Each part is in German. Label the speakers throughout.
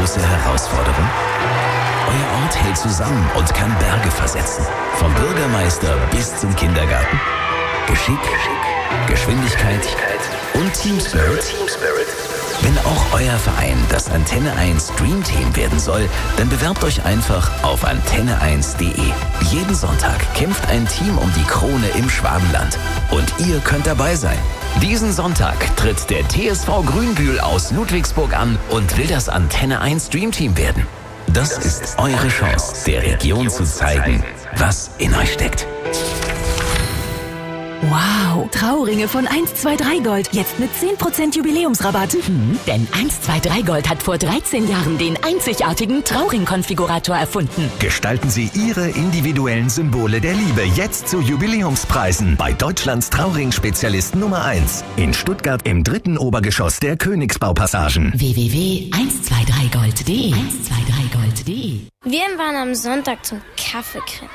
Speaker 1: große Herausforderung? Euer Ort hält zusammen und kann Berge versetzen. Vom Bürgermeister bis zum Kindergarten. Geschick, Geschwindigkeit und Team Spirit. Wenn auch euer Verein das Antenne 1 Dream Team werden soll, dann bewerbt euch einfach auf antenne1.de. Jeden Sonntag kämpft ein Team um die Krone im Schwabenland. Und ihr könnt dabei sein. Diesen Sonntag tritt der TSV Grünbühl aus Ludwigsburg an und will das Antenne 1 Dream Team werden. Das ist eure Chance, der Region zu zeigen, was in euch steckt.
Speaker 2: Wow, Trauringe von 123 Gold. Jetzt mit 10% Jubiläumsrabatt.
Speaker 3: Denn 123 Gold hat vor 13 Jahren den einzigartigen Trauring-Konfigurator erfunden.
Speaker 4: Gestalten Sie Ihre individuellen Symbole der Liebe jetzt zu Jubiläumspreisen bei Deutschlands Trauring-Spezialist Nummer 1. In Stuttgart im 3. Obergeschoss der Königsbaupassagen.
Speaker 3: www.123gold.de 123gold.de.
Speaker 5: Wir waren am Sonntag zum Kaffeekränzchen.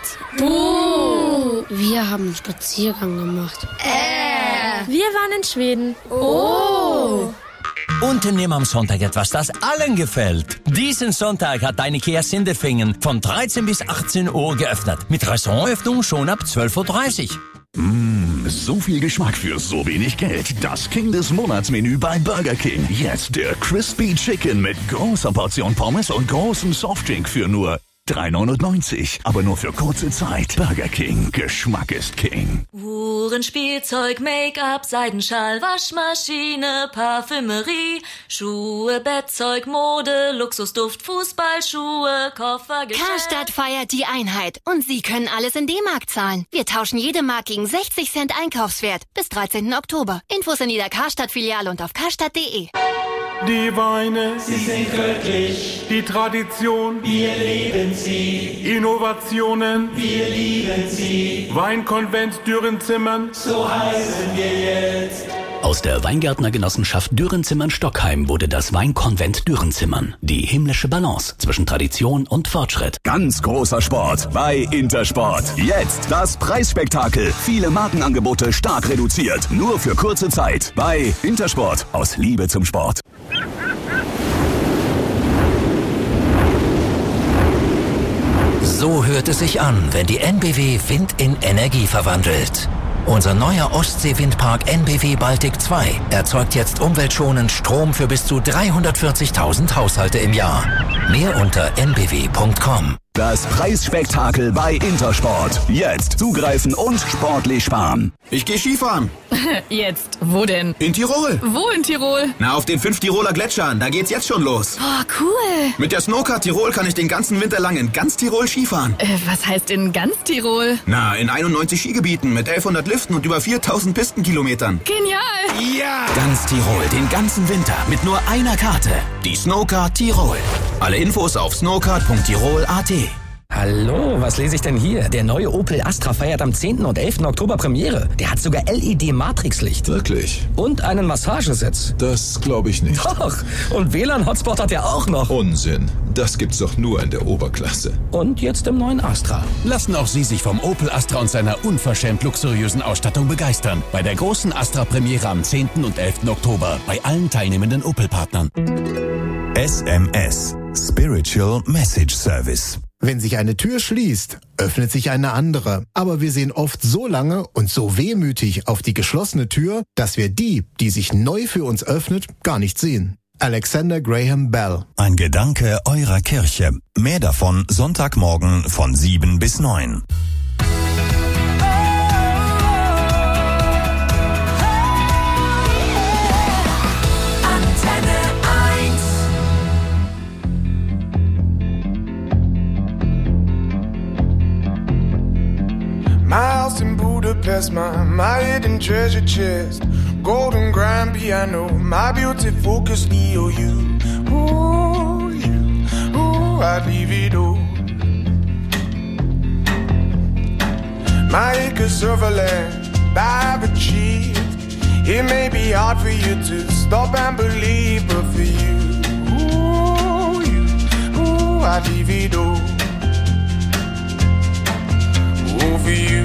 Speaker 6: Wir haben einen Spaziergang gemacht.
Speaker 7: Wir waren in Schweden.
Speaker 8: Unternehmen am Sonntag etwas, das allen gefällt. Diesen Sonntag hat deine Ikea Sindelfingen von 13 bis 18 Uhr geöffnet. Mit Restaurantöffnung schon ab 12.30 Uhr.
Speaker 9: So viel Geschmack für so wenig Geld. Das King des Monatsmenü bei Burger King. Jetzt der Crispy Chicken mit großer Portion Pommes und großem Softdrink für nur 3,99. Aber nur für kurze Zeit. Burger King. Geschmack ist King.
Speaker 10: Uhren, Spielzeug, Make-up, Seidenschal, Waschmaschine, Parfümerie, Schuhe, Bettzeug, Mode, Luxusduft, Fußballschuhe, Koffer,
Speaker 11: Karstadt feiert die Einheit und Sie können alles in D-Mark zahlen. Wir tauschen jede Mark gegen 60 Cent Einkaufswert bis 13. Oktober. Infos in jeder Karstadt-Filiale und auf karstadt.de.
Speaker 12: Die Weine,
Speaker 13: sie sind glücklich.
Speaker 12: Die Tradition,
Speaker 13: wir lieben sie.
Speaker 12: Innovationen,
Speaker 13: wir lieben sie.
Speaker 12: Weinkonvent Dürrenzimmern,
Speaker 13: so heißen wir jetzt.
Speaker 1: Aus der Weingärtnergenossenschaft Dürrenzimmern-Stockheim wurde das Weinkonvent Dürrenzimmern. Die himmlische Balance zwischen Tradition und Fortschritt.
Speaker 9: Ganz großer Sport bei Intersport. Jetzt das Preisspektakel. Viele Markenangebote stark reduziert. Nur für kurze Zeit bei Intersport. Aus Liebe zum Sport.
Speaker 14: So hört es sich an, wenn die NBW Wind in Energie verwandelt. Unser neuer Ostsee-Windpark NBW Baltic 2 erzeugt jetzt umweltschonend Strom für bis zu 340.000 Haushalte im Jahr. Mehr unter nbw.com.
Speaker 9: Das Preisspektakel bei Intersport. Jetzt zugreifen und sportlich sparen.
Speaker 15: Ich gehe Skifahren.
Speaker 7: Jetzt, wo denn?
Speaker 15: In Tirol.
Speaker 7: Wo in Tirol?
Speaker 15: Na, auf den 5 Tiroler Gletschern. Da geht's jetzt schon los.
Speaker 7: Oh, cool.
Speaker 15: Mit der Snowcard Tirol kann ich den ganzen Winter lang in ganz Tirol Skifahren.
Speaker 7: Was heißt in ganz Tirol?
Speaker 15: Na, in 91 Skigebieten mit 1100 Liften und über 4000 Pistenkilometern.
Speaker 7: Genial.
Speaker 15: Ja.
Speaker 1: Ganz Tirol, den ganzen Winter mit nur einer Karte.
Speaker 15: Die Snowcard Tirol. Alle Infos auf snowcard.tirol.at.
Speaker 16: Hallo, was lese ich denn hier? Der neue Opel Astra feiert am 10. und 11. Oktober Premiere. Der hat sogar LED-Matrixlicht.
Speaker 17: Wirklich?
Speaker 16: Und einen Massagesitz.
Speaker 17: Das glaube ich nicht.
Speaker 16: Doch, und WLAN-Hotspot hat er auch noch.
Speaker 17: Unsinn, das gibt's doch nur in der Oberklasse.
Speaker 16: Und jetzt im neuen Astra.
Speaker 18: Lassen auch Sie sich vom Opel Astra und seiner unverschämt luxuriösen Ausstattung begeistern. Bei der großen Astra-Premiere am 10. und 11. Oktober. Bei allen teilnehmenden Opel-Partnern.
Speaker 4: SMS. Spiritual Message Service.
Speaker 19: Wenn sich eine Tür schließt, öffnet sich eine andere. Aber wir sehen oft so lange und so wehmütig auf die geschlossene Tür, dass wir die sich neu für uns öffnet, gar nicht sehen. Alexander Graham Bell.
Speaker 4: Ein Gedanke eurer Kirche. Mehr davon Sonntagmorgen von 7 bis 9.
Speaker 20: My house in Budapest, my hidden treasure chest, golden grand piano, my beauty focus, EOU. Ooh, I'd leave it all. My acres of land I've achieved. It may be hard for you to stop and believe, but for you, I'd leave it all. Oh, for you,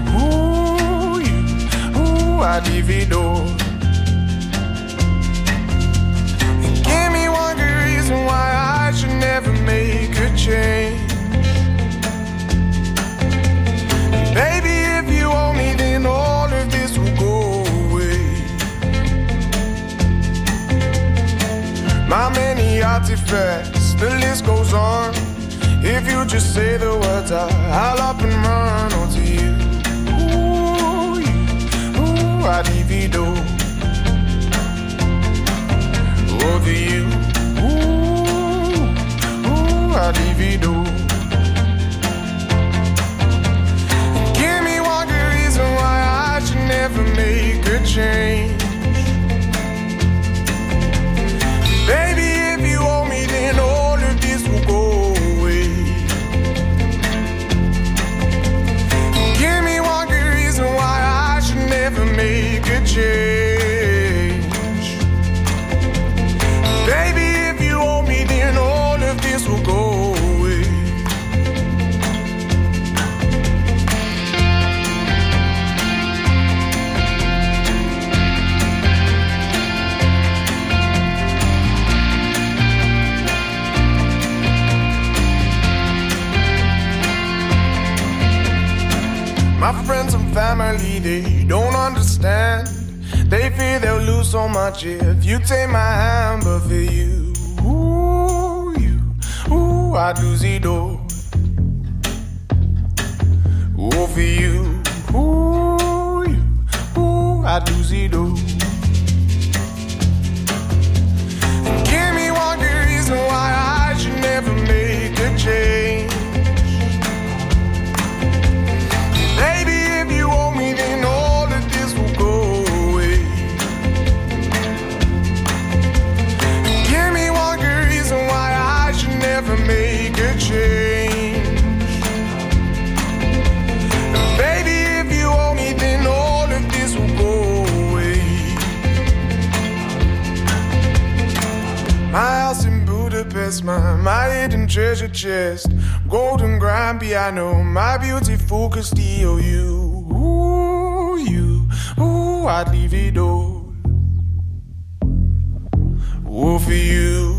Speaker 20: I'd leave it all. And give me one good reason why I many artifacts, the list goes on. If you just say the words, I'll up and run onto you. Ooh, ooh, I divido. Over you. Ooh, ooh, I divido. Give me one good reason why I should never make a change. Baby, if you owe me, then all of this will go away. Give me one good reason why I should never make a change. Baby, if you owe me, then all of this will go away. My friends and family, they don't understand. They fear they'll lose so much if you take my hand. But for you, ooh, I'd lose it all. Oh, for you, ooh, I'd lose it all. Give me one good reason why I should never make a change. Baby, if you owe me, then all of this will go away. Give me one good reason why I should never make a change. Baby, if you owe me, then all of this will go away. My house in Budapest, my hidden treasure chest, golden grand piano, my beautiful Castillo. Ooh, I'd leave it all. Oh, for you,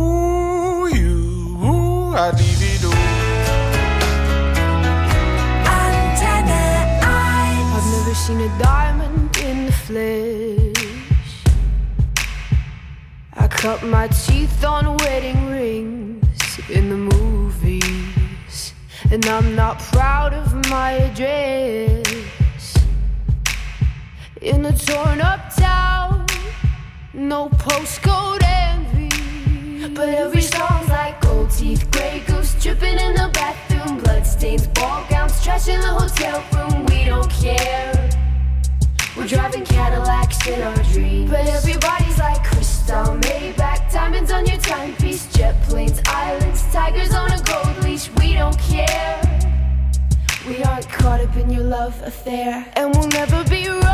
Speaker 20: ooh, I'd leave it all.
Speaker 21: I've never seen a diamond in the flesh. I cut my teeth on wedding rings in the movies, and I'm not proud of my address. In a torn up town, no postcode envy, but every song's like gold teeth, grey goose dripping in the bathroom, bloodstains, ball gowns, trash in the hotel room. We don't care. We're driving Cadillacs in our dreams, but everybody's like crystal, Maybach, diamonds on your timepiece, jet planes, islands, tigers on a gold leash. We don't care. We aren't caught up in your love affair, and we'll never be royals.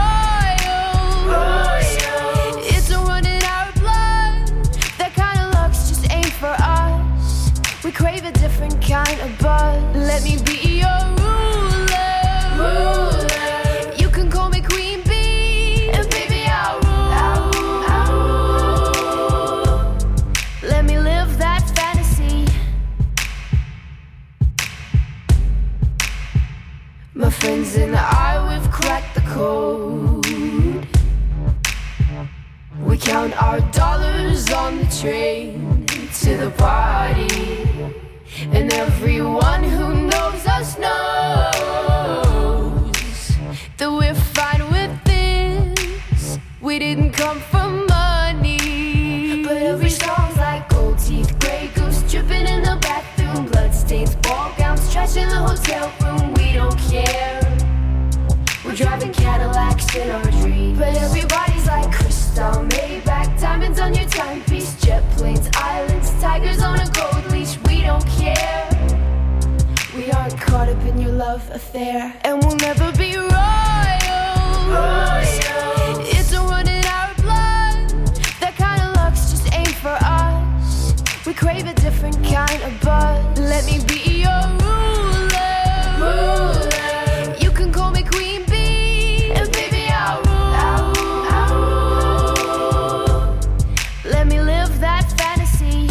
Speaker 21: It's a run in our blood. That kind of luck's just ain't for us. We crave a different kind of buzz. Let me be your ruler. You can call me Queen Bee, and baby I'll rule. Let me live that fantasy. My friends and I, we've cracked the code. We count our dollars on the train to the party, and everyone who knows us knows that we're fine with this. We didn't come for money, but every song's like gold teeth, grey goose dripping in the bathroom, bloodstains, ball gowns, trash in the hotel room. We don't care. We're driving Cadillacs in our dreams, but everybody's like crystal, Maybach, diamonds on your timepiece, jet planes, islands, tigers on a gold leash. We don't care. We aren't caught up in your love affair, and we'll never be royals. It's a run in our blood. That kind of luck's just ain't for us. We crave a different kind of buzz. Let me be your ruler. You can call me Queen Bee, and baby I'll rule. Let me live that fantasy.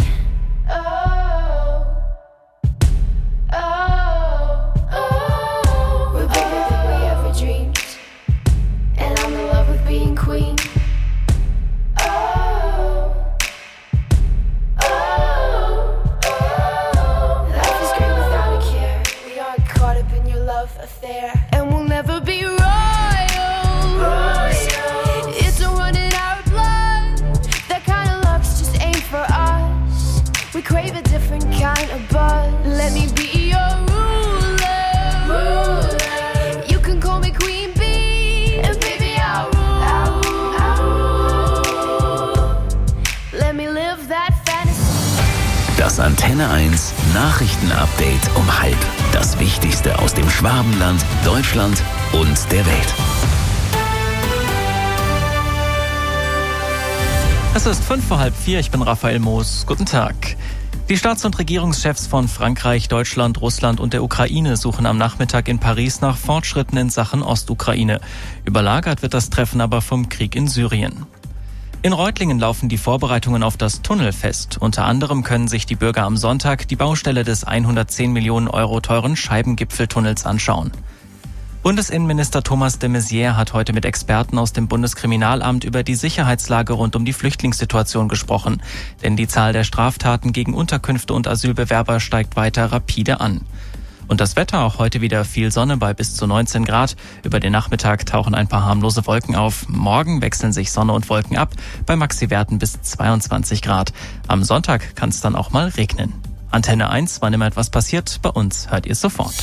Speaker 21: We're bigger than we ever dreamed, and I'm in love with being queen. crave a different kind of buzz. Let me be your ruler. You can call me Queen Bee, and baby I'll rule. Let me live that fantasy.
Speaker 1: Das Antenne 1 Nachrichtenupdate um 12:30. Das Wichtigste aus dem Schwabenland, Deutschland und der Welt.
Speaker 2: Es ist 3:55, ich bin Raphael Moos. Guten Tag. Die Staats- und Regierungschefs von Frankreich, Deutschland, Russland und der Ukraine suchen am Nachmittag in Paris nach Fortschritten in Sachen Ostukraine. Überlagert wird das Treffen aber vom Krieg in Syrien. In Reutlingen laufen die Vorbereitungen auf das Tunnelfest. Unter anderem können sich die Bürger am Sonntag die Baustelle des 110 Millionen Euro teuren Scheibengipfeltunnels anschauen. Bundesinnenminister Thomas de Maizière hat heute mit Experten aus dem Bundeskriminalamt über die Sicherheitslage rund um die Flüchtlingssituation gesprochen. Denn die Zahl der Straftaten gegen Unterkünfte und Asylbewerber steigt weiter rapide an. Und das Wetter, auch heute wieder viel Sonne bei bis zu 19 Grad. Über den Nachmittag tauchen ein paar harmlose Wolken auf. Morgen wechseln sich Sonne und Wolken ab, bei Maxi-Werten bis 22 Grad. Am Sonntag kann es dann auch mal regnen. Antenne 1, wann immer etwas passiert, bei uns hört ihr es sofort.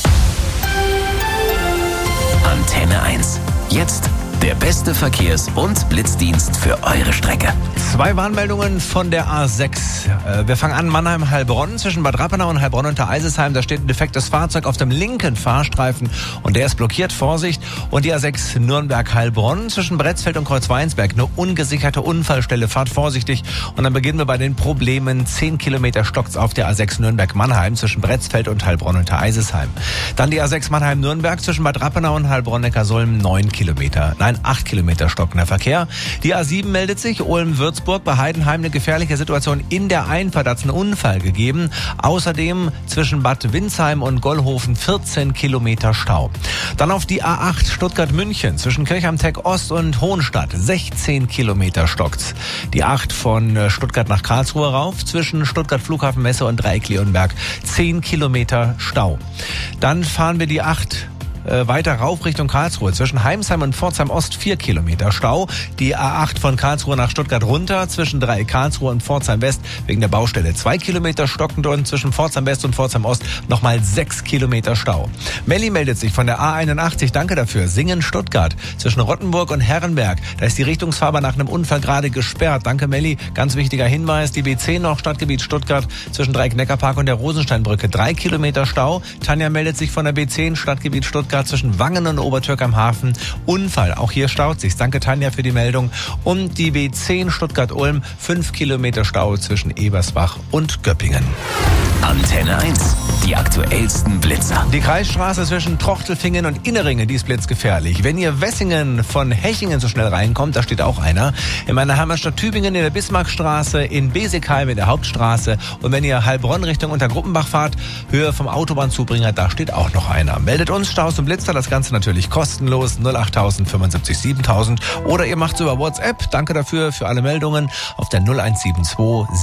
Speaker 1: Antenne 1. Jetzt der beste Verkehrs- und Blitzdienst für eure Strecke.
Speaker 22: 2 Warnmeldungen von der A6. Wir fangen an, Mannheim-Heilbronn. Zwischen Bad Rappenau und Heilbronn unter Eisesheim, da steht ein defektes Fahrzeug auf dem linken Fahrstreifen und der ist blockiert, Vorsicht. Und die A6 Nürnberg-Heilbronn. Zwischen Bretzfeld und Kreuzweinsberg eine ungesicherte Unfallstelle. Fahrt vorsichtig. Und dann beginnen wir bei den Problemen. 10 Kilometer stockt's auf der A6 Nürnberg-Mannheim zwischen Bretzfeld und Heilbronn unter Eisesheim. Dann die A6 Mannheim-Nürnberg zwischen Bad Rappenau und Heilbronn-Neckarsulm 9 Kilometer. 8 Kilometer stockender Verkehr. Die A7 meldet sich, Ulm-Würzburg, bei Heidenheim eine gefährliche Situation in der Einfahrt, hat es einen Unfall gegeben. Außerdem zwischen Bad Windsheim und Gollhofen 14 Kilometer Stau. Dann auf die A8 Stuttgart-München zwischen Kirchheim-Tech Ost und Hohenstadt 16 Kilometer stockt's. Die 8 von Stuttgart nach Karlsruhe rauf zwischen Stuttgart Flughafenmesse und Dreieck-Leonberg 10 Kilometer Stau. Dann fahren wir die 8 weiter rauf Richtung Karlsruhe. Zwischen Heimsheim und Pforzheim Ost 4 Kilometer Stau. Die A8 von Karlsruhe nach Stuttgart runter. Zwischen Dreieck Karlsruhe und Pforzheim West wegen der Baustelle 2 Kilometer stockend und zwischen Pforzheim West und Pforzheim Ost nochmal 6 Kilometer Stau. Melli meldet sich von der A81. Danke dafür. Singen Stuttgart. Zwischen Rottenburg und Herrenberg. Da ist die Richtungsfahrbahn nach einem Unfall gerade gesperrt. Danke Melli. Ganz wichtiger Hinweis. Die B10 noch Stadtgebiet Stuttgart zwischen Dreieck Neckarpark und der Rosensteinbrücke 3 Kilometer Stau. Tanja meldet sich von der B10 Stadtgebiet Stuttgart zwischen Wangen und Obertürk am Hafen. Unfall, auch hier staut sich. Danke Tanja für die Meldung. Und die B10 Stuttgart-Ulm, 5 Kilometer Stau zwischen Ebersbach und Göppingen.
Speaker 1: Antenne 1, die aktuellsten Blitzer.
Speaker 22: Die Kreisstraße zwischen Trochtelfingen und Inneringen, die ist blitzgefährlich. Wenn ihr Wessingen von Hechingen so schnell reinkommt, da steht auch einer. In meiner Heimatstadt Tübingen in der Bismarckstraße, in Besigheim in der Hauptstraße. Und wenn ihr Heilbronn Richtung Untergruppenbach fahrt, Höhe vom Autobahnzubringer, da steht auch noch einer. Meldet uns Staus und Blitzer, das Ganze natürlich kostenlos, 08000 75 7000. Oder ihr macht's über WhatsApp. Danke dafür, für alle Meldungen auf der 0172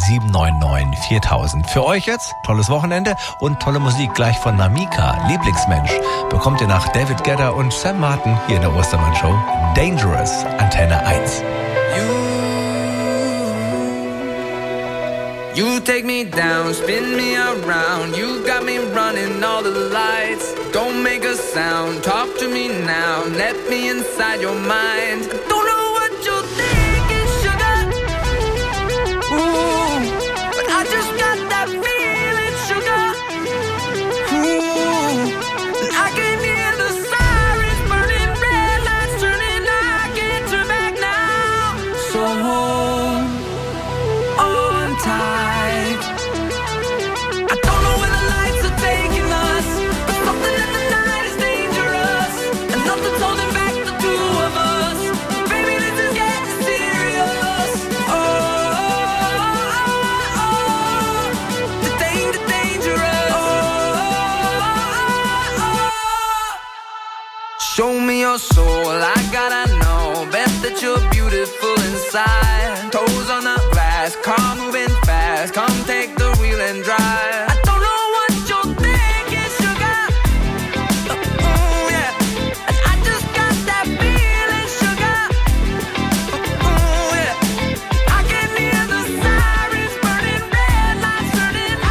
Speaker 22: 799 4000. Für euch jetzt tolles Wochenende und tolle Musik gleich von Namika, Lieblingsmensch. Bekommt ihr nach David Guetta und Sam Martin hier in der Ostermann Show. Dangerous, Antenne 1.
Speaker 23: You take me down, spin me around. You got me running all the lights. Don't make a sound, talk to me now. Let me inside your mind. Don't know what you're thinking, sugar. Ooh, but I just got that feeling, sugar. Ooh, and I can hear the sirens burning, red lights turning. I can't turn back now. So hold on tight. Show me your soul, I gotta know. Bet that you're beautiful inside. Toes on the glass, car moving fast. Come take the wheel and drive. I don't know what you're thinking, sugar. Ooh, yeah. And I just got that feeling, sugar. Ooh, yeah. I can hear the sirens burning, red lights turning. I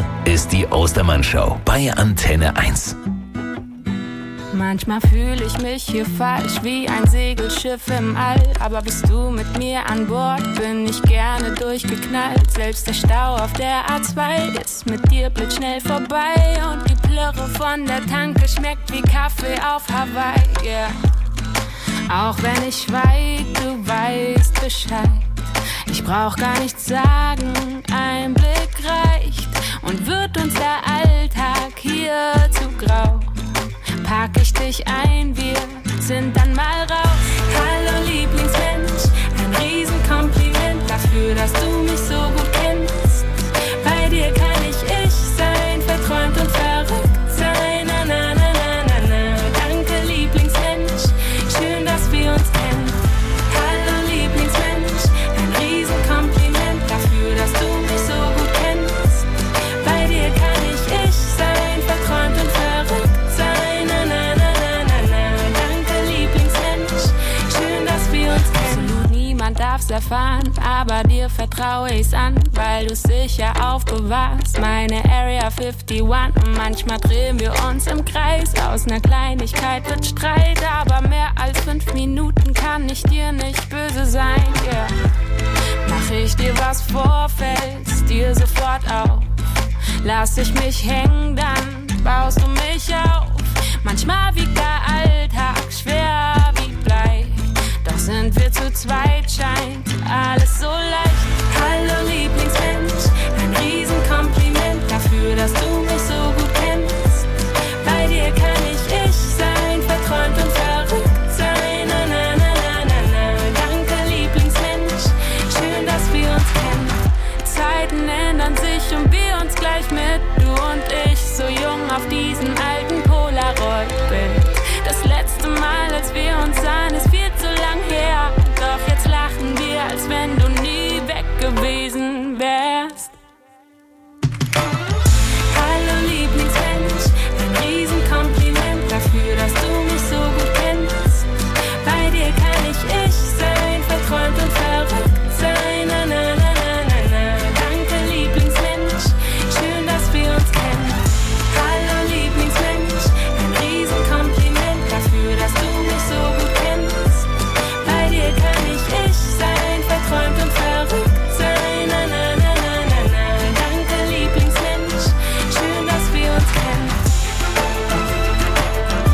Speaker 1: Hier ist die Ostermann-Show bei Antenne 1.
Speaker 21: Manchmal fühle ich mich hier falsch wie ein Segelschiff im All. Aber bist du mit mir an Bord, bin ich gerne durchgeknallt. Selbst der Stau auf der A2 ist mit dir blitzschnell vorbei. Und die Plörre von der Tanke schmeckt wie Kaffee auf Hawaii, yeah. Auch wenn ich schweig, du weißt Bescheid. Ich brauch gar nichts sagen, ein Blick reicht. Und wird uns der Alltag hier zu grau, pack ich dich ein, wir sind dann mal raus. Hallo Lieblingsmensch, ein Riesenkompliment dafür, dass du mich so gut kennst. Bei dir kann ich sein, verträumt und verrückt sein. Na, na, na, na, na, na. Danke Lieblingsmensch, schön, dass wir uns kennen. Hallo Lieblingsmensch, ein Riesenkompliment dafür, dass du mich so gut kennst. Bei dir kann ich sein, verträumt und verrückt sein. Na, na, na, na, na, na. Danke Lieblingsmensch, schön, dass wir uns kennen. Absolut niemand darf's erfahren, aber dir vertraue ich's an, weil du's sicher aufbewahrst. Meine Area 51 und manchmal drehen wir uns im Kreis. Aus ner Kleinigkeit wird Streit, aber mehr als 5 Minuten kann ich dir nicht böse sein, yeah. Mach ich dir was vor, fällt's dir sofort auf. Lass ich mich hängen, dann baust du mich auf. Manchmal wiegt der Alltag schwer wie Blei, doch sind wir zu zweit, scheint alles so leicht. Hallo Lieblingsmensch, ein Riesenkompliment dafür, dass du mich so gut kennst. Bei dir kann ich sein, verträumt und verrückt sein. Na, na, na, na, na, na. Danke Lieblingsmensch, schön, dass wir uns kennen. Zeiten ändern sich und wir uns gleich mit, du und ich, so jung auf diesen